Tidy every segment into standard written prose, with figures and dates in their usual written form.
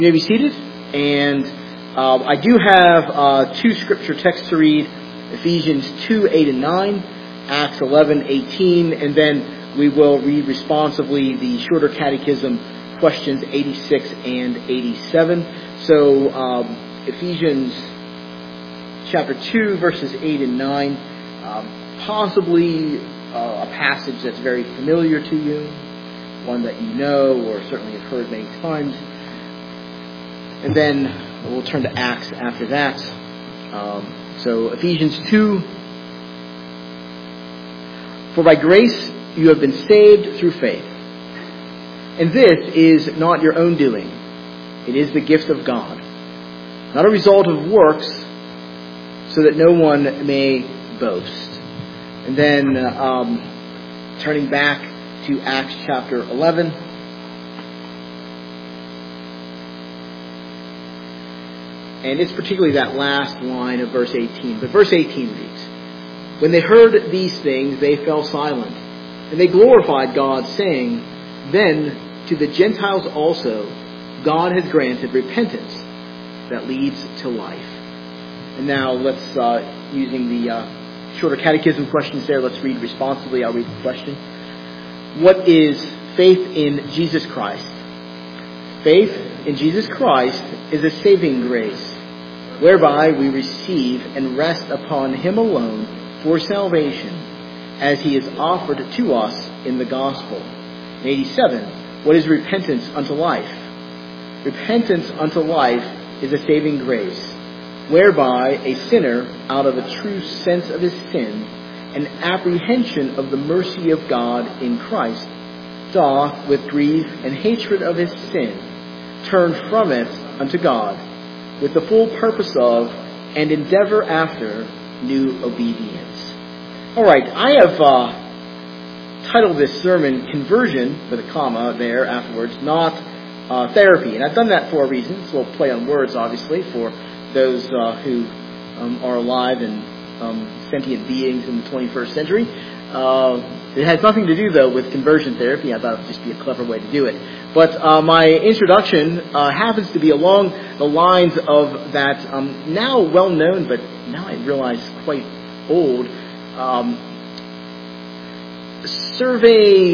You may be seated, and I do have two scripture texts to read, Ephesians 2:8 and 9, Acts 11:18, and then we will read responsively the shorter catechism, questions 86 and 87. So, Ephesians chapter 2, verses 8 and 9, possibly a passage that's very familiar to you, one that you know or certainly have heard many times. And then we'll turn to Acts after that. So Ephesians 2. For by grace you have been saved through faith. And this is not your own doing. It is the gift of God. Not a result of works, so that no one may boast. And then turning back to Acts chapter 11. And it's particularly that last line of verse 18. But verse 18 reads, When they heard these things, they fell silent. And they glorified God, saying, Then to the Gentiles also God has granted repentance that leads to life. And now let's, using the shorter catechism questions there, let's read responsibly. I'll read the question. What is faith in Jesus Christ? Faith in Jesus Christ is a saving grace, whereby we receive and rest upon Him alone for salvation, as He is offered to us in the gospel. 87. What is repentance unto life? Repentance unto life is a saving grace, whereby a sinner, out of a true sense of his sin and apprehension of the mercy of God in Christ, doth, with grief and hatred of his sin, turn from it unto God, with the full purpose of and endeavor after new obedience. All right, I have titled this sermon "Conversion" with a comma there afterwards, not therapy, and I've done that for a reason. It's a little play on words, obviously, for those who are alive and sentient beings in the 21st century. It has nothing to do, though, with conversion therapy. I thought it would just be a clever way to do it. But my introduction happens to be along the lines of that now well-known, but now I realize quite old, survey.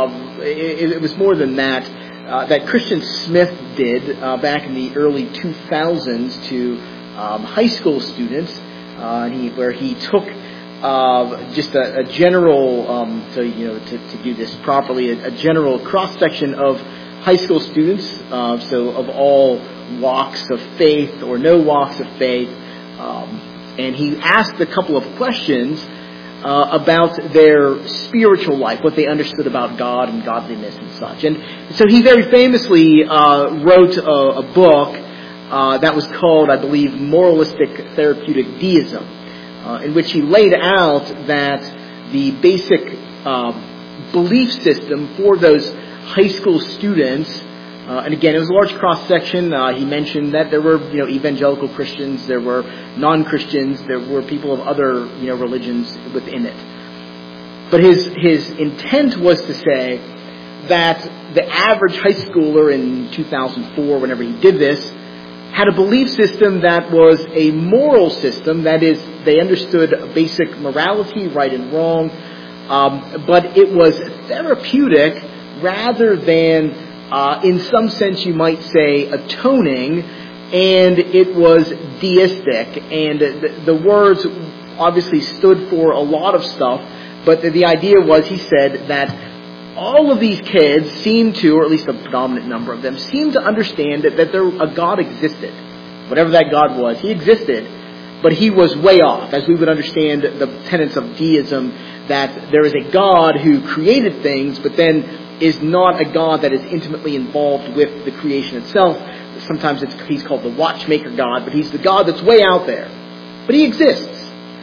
It was more than that, that Christian Smith did back in the early 2000s to high school students, where he took just a general, to do this properly, a general cross-section of high school students, so of all walks of faith or no walks of faith, and he asked a couple of questions about their spiritual life, what they understood about God and godliness and such. And so he very famously wrote a book that was called, I believe, Moralistic Therapeutic Deism, in which he laid out that the basic belief system for those high school students, and again, it was a large cross-section. He mentioned that there were, evangelical Christians, there were non-Christians, there were people of other, religions within it. But his intent was to say that the average high schooler in 2004, whenever he did this, had a belief system that was a moral system. That is, they understood basic morality, right and wrong, but it was therapeutic rather than, in some sense you might say, atoning, and it was deistic. And the words obviously stood for a lot of stuff, but the idea was, he said, that all of these kids seemed to, or at least a predominant number of them, seemed to understand that a God existed. Whatever that God was, He existed, but He was way off, as we would understand the tenets of deism, that there is a God who created things, but then is not a God that is intimately involved with the creation itself. Sometimes He's called the watchmaker God, but He's the God that's way out there. But He exists.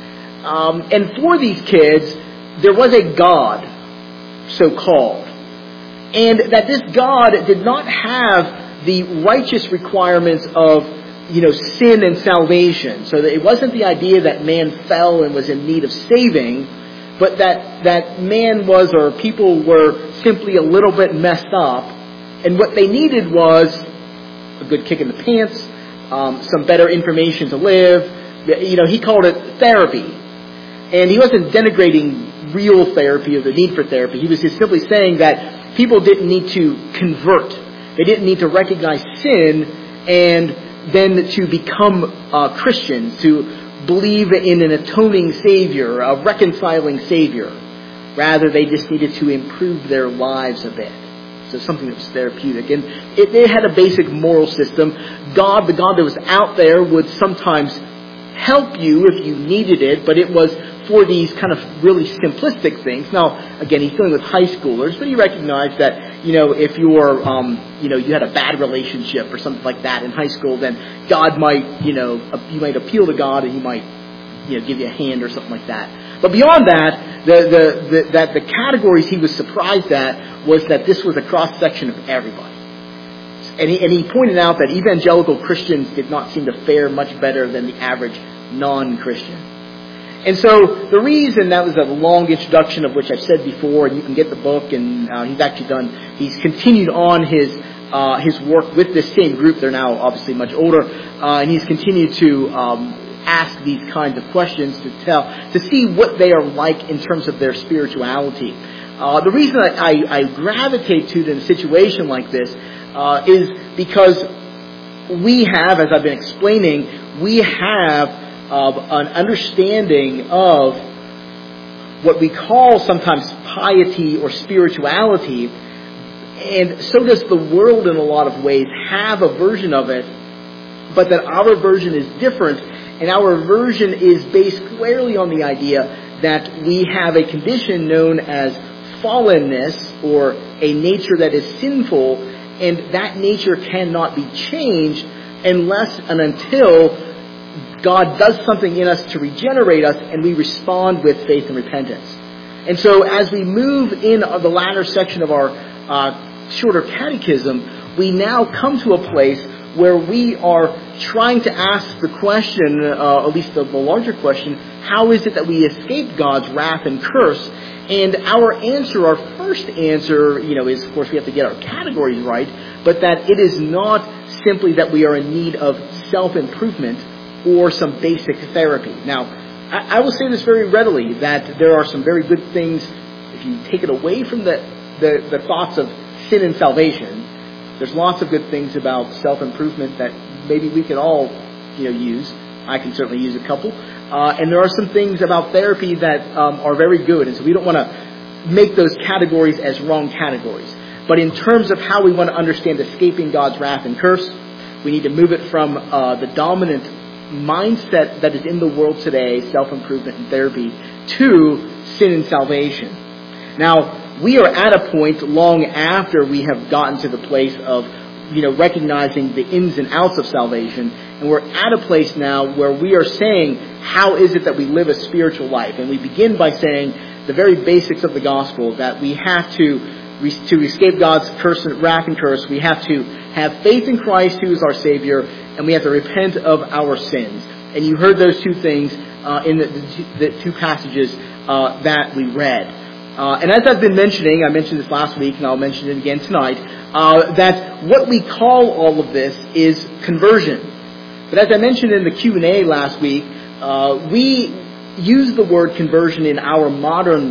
And for these kids, there was a God, so-called, and that this God did not have the righteous requirements of, sin and salvation. So that it wasn't the idea that man fell and was in need of saving, but that man was, or people were, simply a little bit messed up, and what they needed was a good kick in the pants, some better information to live. He called it therapy. And he wasn't denigrating real therapy or the need for therapy. He was just simply saying that people didn't need to convert. They didn't need to recognize sin and then to become Christians, to believe in an atoning Savior, a reconciling Savior. Rather, they just needed to improve their lives a bit. So something that was therapeutic. And it had a basic moral system. God, the God that was out there, would sometimes help you if you needed it, but it was for these kind of really simplistic things. Now, again, he's dealing with high schoolers, but he recognized that, if you're, you had a bad relationship or something like that in high school, then God might, you might appeal to God and he might, give you a hand or something like that. But beyond that, the categories he was surprised at was that this was a cross-section of everybody. And he pointed out that evangelical Christians did not seem to fare much better than the average non-Christian. And so the reason, that was a long introduction of which I've said before, and you can get the book, and he's continued on his work with this same group. They're now obviously much older, and he's continued to ask these kinds of questions to see what they are like in terms of their spirituality. The reason I gravitate to it in a situation like this is because we have, as I've been explaining, we have an understanding of what we call sometimes piety or spirituality, and so does the world in a lot of ways have a version of it, but that our version is different, and our version is based squarely on the idea that we have a condition known as fallenness, or a nature that is sinful, and that nature cannot be changed unless and until God does something in us to regenerate us, and we respond with faith and repentance. And so as we move in the latter section of our shorter catechism, we now come to a place where we are trying to ask the question, at least the larger question, how is it that we escape God's wrath and curse? And our answer, our first answer, is, of course, we have to get our categories right, but that it is not simply that we are in need of self-improvement or some basic therapy. Now, I will say this very readily, that there are some very good things, if you take it away from the thoughts of sin and salvation, there's lots of good things about self-improvement that maybe we can all, use. I can certainly use a couple. And there are some things about therapy that are very good, and so we don't want to make those categories as wrong categories. But in terms of how we want to understand escaping God's wrath and curse, we need to move it from the dominant mindset that is in the world today, self-improvement and therapy, to sin and salvation. Now, we are at a point long after we have gotten to the place of, recognizing the ins and outs of salvation, and we're at a place now where we are saying, how is it that we live a spiritual life? And we begin by saying the very basics of the gospel, that we have to escape God's wrath and curse, we have to have faith in Christ, who is our Savior, and we have to repent of our sins. And you heard those two things in the two passages that we read. And as I've been mentioning, I mentioned this last week, and I'll mention it again tonight, that what we call all of this is conversion. But as I mentioned in the Q&A last week, we use the word conversion in our modern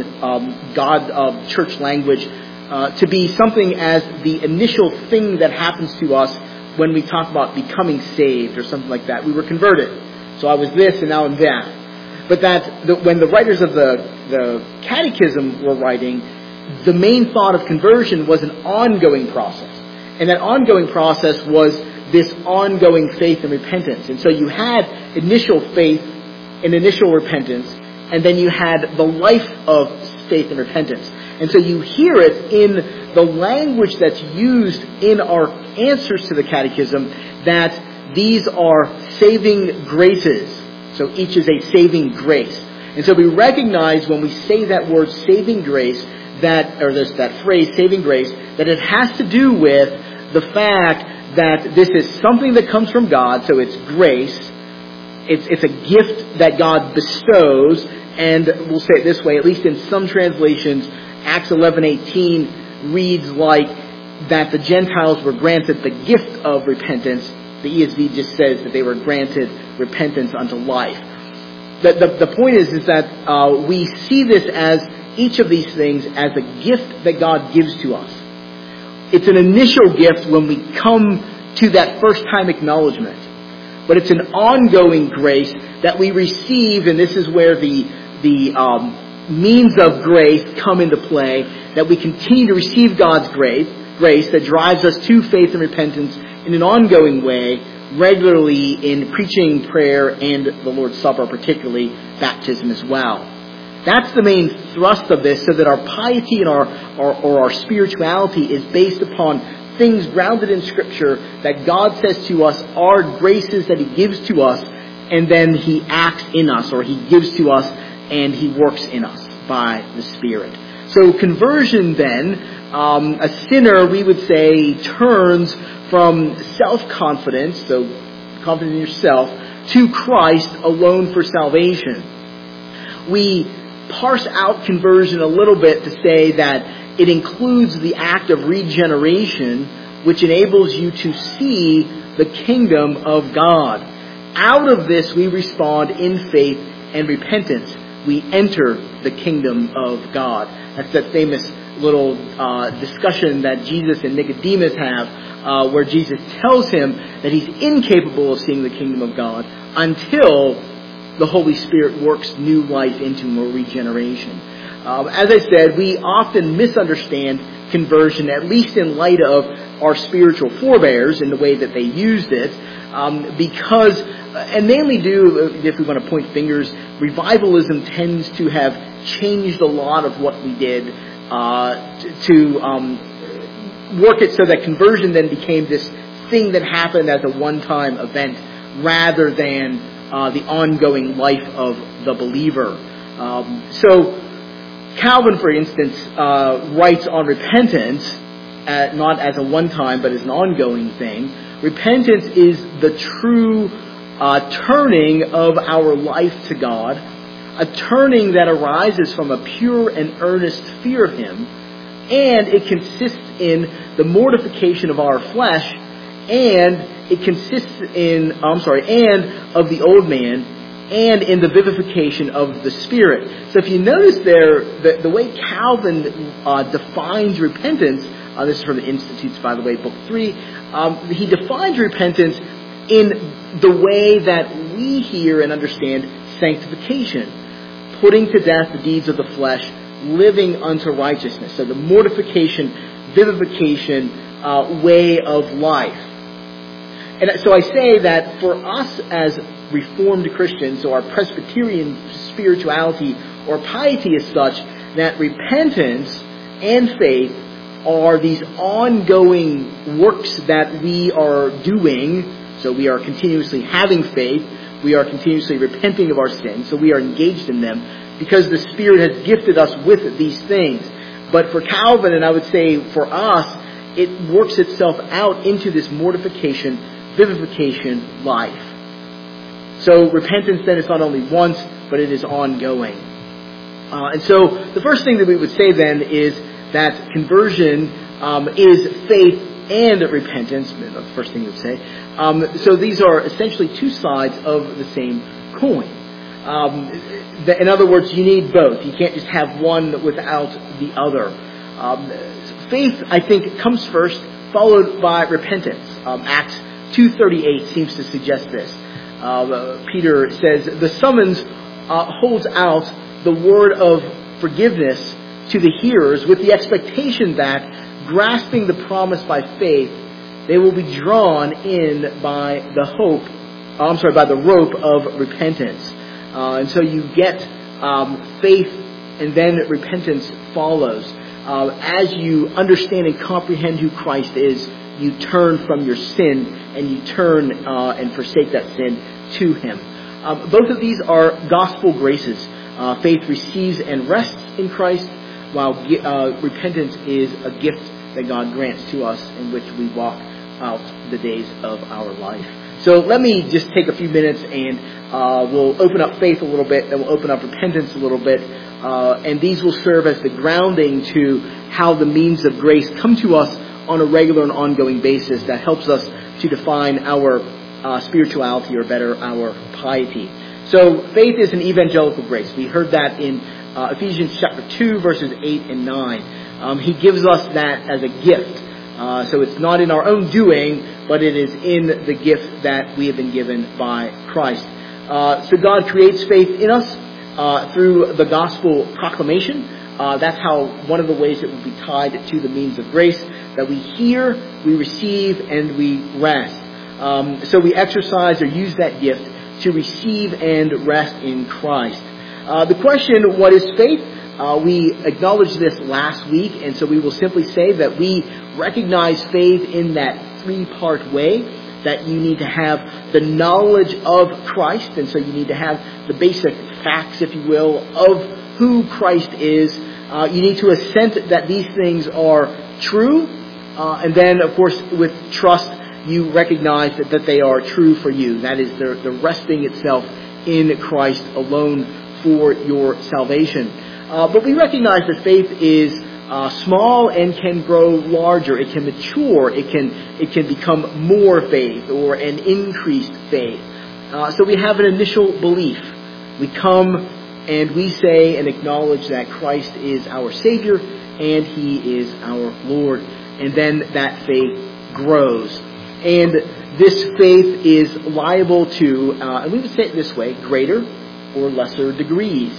church language to be something as the initial thing that happens to us when we talk about becoming saved or something like that. We were converted. So I was this and now I'm that. But when the writers of the Catechism were writing, the main thought of conversion was an ongoing process. And that ongoing process was this ongoing faith and repentance. And so you had initial faith and initial repentance, and then you had the life of faith and repentance. And so you hear it in the language that's used in our answers to the Catechism, that these are saving graces. So each is a saving grace. And so we recognize when we say that word saving grace, that phrase saving grace, that it has to do with the fact that this is something that comes from God, so it's grace. It's a gift that God bestows, and we'll say it this way, at least in some translations, Acts 11:18 reads like that the Gentiles were granted the gift of repentance. The ESV just says that they were granted repentance unto life. The point is that we see this as each of these things as a gift that God gives to us. It's an initial gift when we come to that first time acknowledgement. But it's an ongoing grace that we receive, and this is where the means of grace come into play, that we continue to receive God's grace that drives us to faith and repentance in an ongoing way, regularly in preaching, prayer, and the Lord's Supper, particularly baptism as well. That's the main thrust of this, so that our piety and our spirituality is based upon things grounded in Scripture that God says to us are graces that He gives to us, and then He acts in us, or He gives to us and He works in us by the Spirit. So conversion then, a sinner, we would say, turns from self-confidence, so confidence in yourself, to Christ alone for salvation. We parse out conversion a little bit to say that it includes the act of regeneration, which enables you to see the kingdom of God. Out of this, we respond in faith and repentance. We enter the kingdom of God. That's that famous little discussion that Jesus and Nicodemus have, where Jesus tells him that he's incapable of seeing the kingdom of God until the Holy Spirit works new life into him, or regeneration. As I said, we often misunderstand conversion, at least in light of our spiritual forebears in the way that they used it, because, and mainly due, if we want to point fingers, revivalism tends to have changed a lot of what we did to work it so that conversion then became this thing that happened as a one-time event rather than the ongoing life of the believer. So Calvin, for instance, writes on repentance, not as a one-time but as an ongoing thing. Repentance is the true turning of our life to God, a turning that arises from a pure and earnest fear of Him, and it consists in the mortification of our flesh, and it consists in, and of the old man, and in the vivification of the Spirit. So if you notice there, the way Calvin defines repentance, this is from the Institutes, by the way, Book 3, he defines repentance in the way that we hear and understand sanctification, putting to death the deeds of the flesh, living unto righteousness. So the mortification, vivification way of life. And so I say that for us as Reformed Christians, so our Presbyterian spirituality or piety is such that repentance and faith are these ongoing works that we are doing. So we are continuously having faith. We are continuously repenting of our sins. So we are engaged in them because the Spirit has gifted us with these things. But for Calvin, and I would say for us, it works itself out into this mortification, vivification life. So repentance then is not only once, but it is ongoing. And so the first thing that we would say then is that conversion is faith and repentance. That's the first thing we would say. So these are essentially two sides of the same coin. In other words, you need both. You can't just have one without the other. Faith, I think, comes first, followed by repentance. Acts 2:38 seems to suggest this. Peter says, the summons holds out the word of forgiveness to the hearers with the expectation that, grasping the promise by faith, they will be drawn in by the rope of repentance. And so you get faith, and then repentance follows. As you understand and comprehend who Christ is, you turn from your sin and you turn and forsake that sin to Him. Both of these are gospel graces. Faith receives and rests in Christ, while repentance is a gift that God grants to us in which we walk out the days of our life. So let me just take a few minutes and we'll open up faith a little bit, then we'll open up repentance a little bit, and these will serve as the grounding to how the means of grace come to us on a regular and ongoing basis that helps us to define our spirituality, or better, our piety. So faith is an evangelical grace. We heard that in Ephesians chapter 2, verses 8 and 9. He gives us that as a gift. So it's not in our own doing, but it is in the gift that we have been given by Christ. So God creates faith in us through the gospel proclamation. That's how one of the ways it will be tied to the means of grace, that we hear, we receive, and we rest. So we exercise or use that gift to receive and rest in Christ. The question, what is faith? We acknowledged this last week, and so we will simply say that we recognize faith in that three-part way, that you need to have the knowledge of Christ, and so you need to have the basic facts, if you will, of who Christ is. You need to assent that these things are true, and then, of course, with trust, you recognize that they are true for you. That is the resting itself in Christ alone for your salvation. But we recognize that faith is small and can grow larger. It can mature. It can become more faith or an increased faith. So we have an initial belief. We come and we say and acknowledge that Christ is our Savior and He is our Lord. And then that faith grows. And this faith is liable to, and we would say it this way, greater or lesser degrees.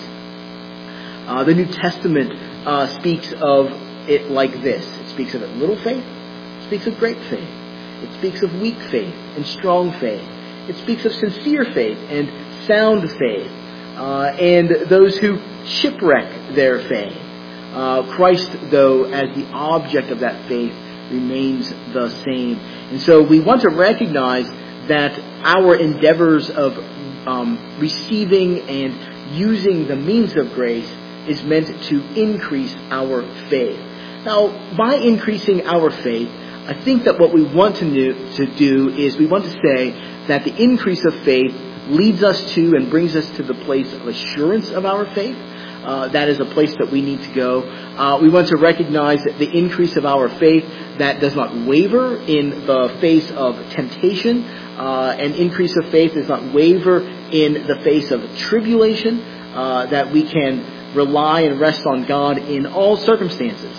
The New Testament speaks of it like this. It speaks of it little faith. It speaks of great faith. It speaks of weak faith and strong faith. It speaks of sincere faith and sound faith. And those who shipwreck their faith. Christ, though, as the object of that faith, remains the same. And so we want to recognize that our endeavors of receiving and using the means of grace is meant to increase our faith. Now, by increasing our faith, I think that what we want to do is we want to say that the increase of faith leads us to and brings us to the place of assurance of our faith. That is a place that we need to go. We want to recognize that the increase of our faith that does not waver in the face of temptation. An increase of faith does not waver in the face of tribulation. That we can rely and rest on God in all circumstances.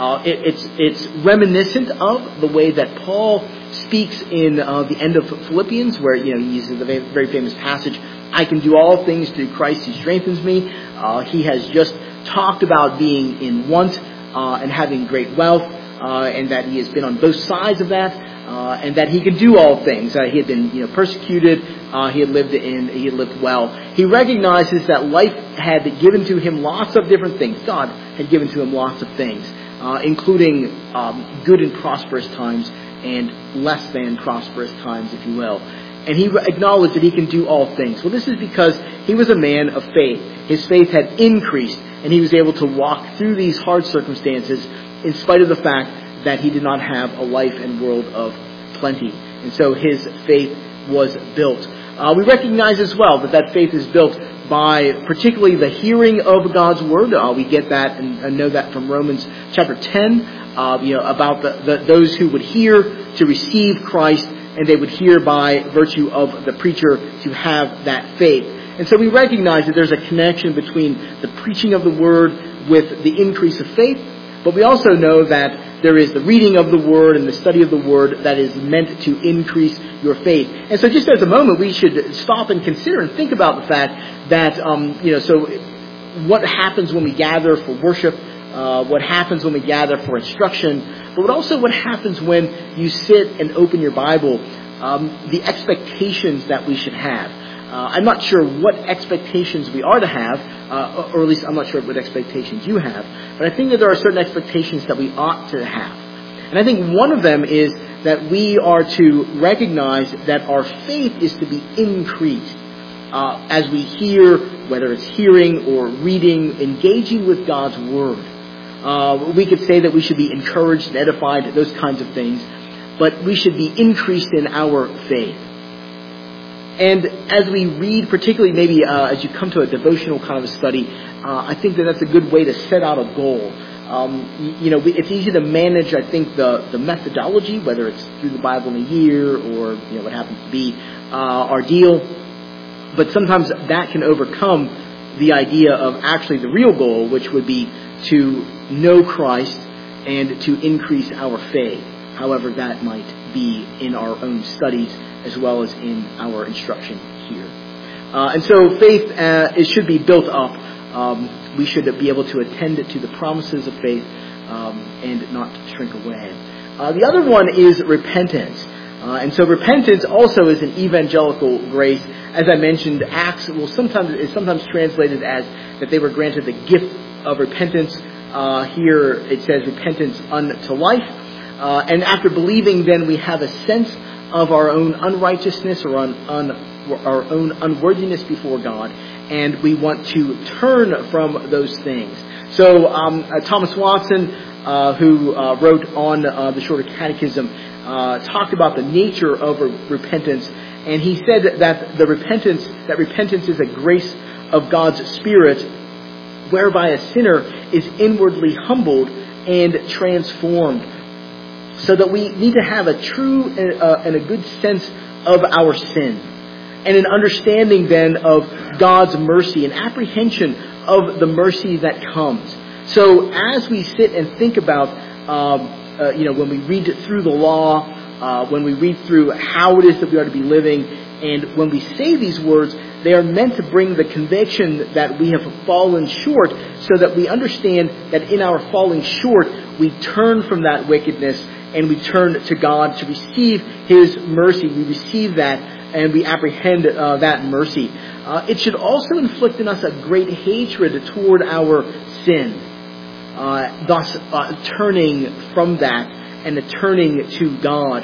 It's reminiscent of the way that Paul speaks in the end of Philippians, where he uses the very famous passage, "I can do all things through Christ who strengthens me." He has just talked about being in want and having great wealth, and that he has been on both sides of that, and that he can do all things. He had been persecuted. He had lived well. He recognizes that life had given to him lots of different things. God had given to him lots of things, including good and prosperous times and less than prosperous times, if you will. And he acknowledged that he can do all things. Well, this is because he was a man of faith. His faith had increased, and he was able to walk through these hard circumstances in spite of the fact that he did not have a life and world of plenty. And so his faith was built. We recognize as well that faith is built by particularly the hearing of God's Word. We get that and know that from Romans chapter 10, about those who would hear to receive Christ, and they would hear by virtue of the preacher to have that faith. And so we recognize that there's a connection between the preaching of the Word with the increase of faith, but we also know that there is the reading of the Word and the study of the Word that is meant to increase your faith. And so just as a moment, we should stop and consider and think about the fact that, so what happens when we gather for worship, what happens when we gather for instruction, but also what happens when you sit and open your Bible, the expectations that we should have. I'm not sure what expectations we are to have, or at least I'm not sure what expectations you have, but I think that there are certain expectations that we ought to have. And I think one of them is that we are to recognize that our faith is to be increased as we hear, whether it's hearing or reading, engaging with God's Word. We could say that we should be encouraged and edified, those kinds of things, but we should be increased in our faith. And as we read, particularly maybe as you come to a devotional kind of a study, I think that that's a good way to set out a goal. It's easy to manage, I think, the methodology, whether it's through the Bible in a year or what happens to be our deal. But sometimes that can overcome the idea of actually the real goal, which would be to know Christ and to increase our faith, however that might be in our own studies as well as in our instruction here. And so faith it should be built up. We should be able to attend to the promises of faith and not shrink away. The other one is repentance. And so repentance also is an evangelical grace. As I mentioned, Acts is sometimes translated as that they were granted the gift of repentance. Here it says repentance unto life. And after believing, then we have a sense of our own unrighteousness or our own unworthiness before God, and we want to turn from those things. So Thomas Watson, who wrote on the Shorter Catechism, talked about the nature of repentance, and he said that repentance is a grace of God's Spirit, whereby a sinner is inwardly humbled and transformed, so that we need to have a true and a good sense of our sin, and an understanding then of God's mercy, and apprehension of the mercy that comes. So as we sit and think about, when we read through the law, when we read through how it is that we are to be living, and when we say these words, they are meant to bring the conviction that we have fallen short, so that we understand that in our falling short, we turn from that wickedness and we turn to God to receive His mercy. We receive that and we apprehend that mercy. It should also inflict in us a great hatred toward our sin, thus turning from that and turning to God.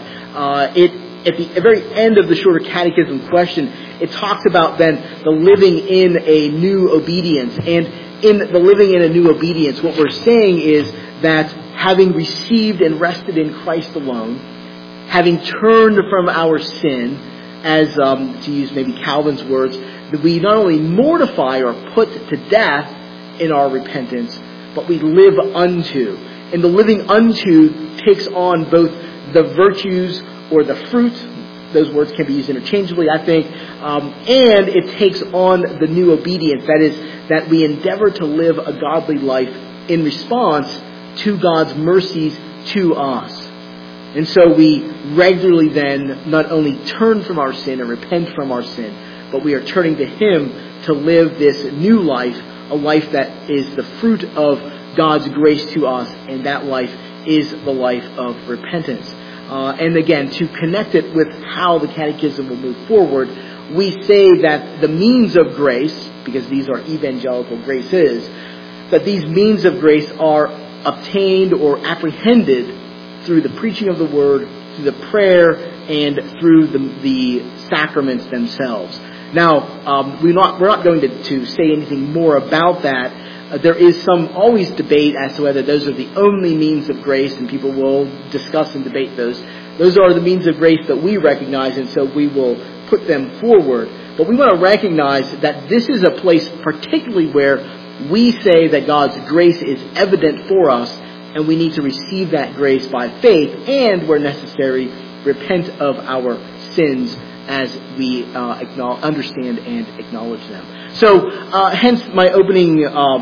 At the very end of the Shorter Catechism question, it talks about then the living in a new obedience. And in the living in a new obedience, what we're saying is that having received and rested in Christ alone, having turned from our sin, as to use maybe Calvin's words, that we not only mortify or put to death in our repentance, but we live unto. And the living unto takes on both the virtues or the fruit, those words can be used interchangeably, I think, and it takes on the new obedience. That is, that we endeavor to live a godly life in response to God's mercies to us. And so we regularly then not only turn from our sin and repent from our sin, but we are turning to Him to live this new life, a life that is the fruit of God's grace to us, and that life is the life of repentance. And again, to connect it with how the Catechism will move forward, we say that the means of grace, because these are evangelical graces, that these means of grace are obtained or apprehended through the preaching of the Word, through the prayer, and through the sacraments themselves. Now, we're not going to say anything more about that. There is always debate as to whether those are the only means of grace, and people will discuss and debate those. Those are the means of grace that we recognize, and so we will put them forward. But we want to recognize that this is a place particularly where we say that God's grace is evident for us, and we need to receive that grace by faith, and where necessary, repent of our sins as we understand and acknowledge them. So, hence my opening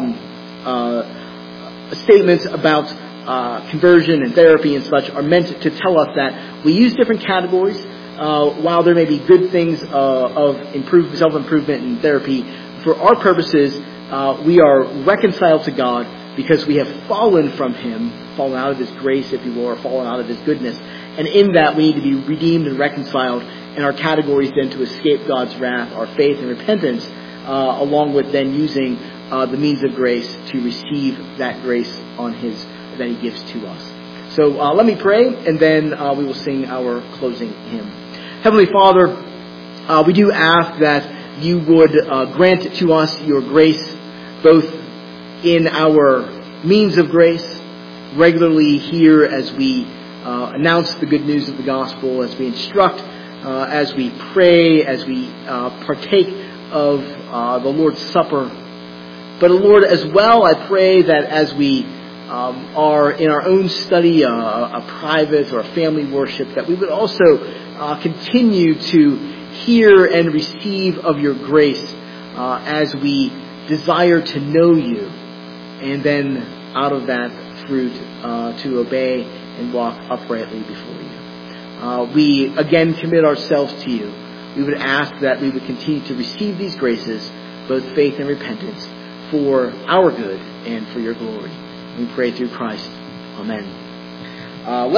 statements about conversion and therapy and such are meant to tell us that we use different categories. While there may be good things of self-improvement and therapy, for our purposes, we are reconciled to God because we have fallen from Him, fallen out of His grace, if you will, or fallen out of His goodness. And in that, we need to be redeemed and reconciled. And our categories then to escape God's wrath are faith and repentance, along with then using the means of grace to receive that grace that He gives to us. So let me pray, and then we will sing our closing hymn. Heavenly Father, we do ask that You would grant to us Your grace, both in our means of grace, regularly here as we announce the good news of the gospel, as we instruct, as we pray, as we partake of the Lord's Supper. But Lord, as well, I pray that as we are in our own study, a private or a family worship, that we would also continue to hear and receive of your grace as we desire to know you, and then out of that fruit to obey and walk uprightly before you. We again commit ourselves to you. We would ask that we would continue to receive these graces, both faith and repentance, for our good and for your glory. We pray through Christ. Amen.